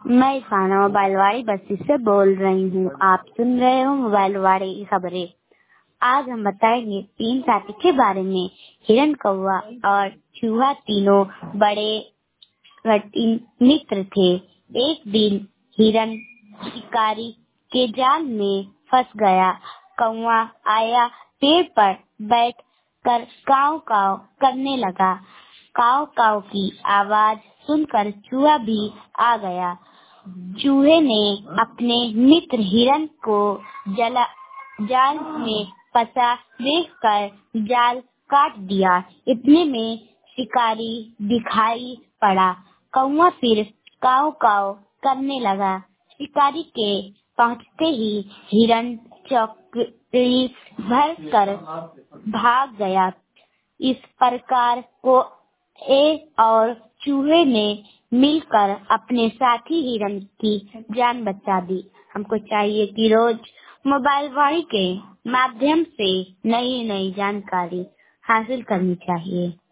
मैं इरफाना मोबाइलवाड़ी बस्ती से बोल रही हूँ। आप सुन रहे हो मोबाइलवाड़ी की खबरें। आज हम बताएंगे 3 साथी के बारे में। हिरन, कौवा और चूहा तीनों बड़े कठिन मित्र थे। एक दिन हिरन शिकारी के जाल में फंस गया। कौवा आया, पेड़ पर बैठ कर काव काव करने लगा। काव काव की आवाज सुनकर चूहा भी आ गया। चूहे ने अपने मित्र हिरन को जाल में फंसा देखकर जाल काट दिया। इतने में शिकारी दिखाई पड़ा। कौवा फिर काव काव करने लगा। शिकारी के पहुंचते ही हिरन चौकड़ी भर कर भाग गया। इस प्रकार को और चूहे ने मिलकर अपने साथी हिरन की जान बचा दी। हमको चाहिए कि रोज मोबाइलवाड़ी के माध्यम से नई नई जानकारी हासिल करनी चाहिए।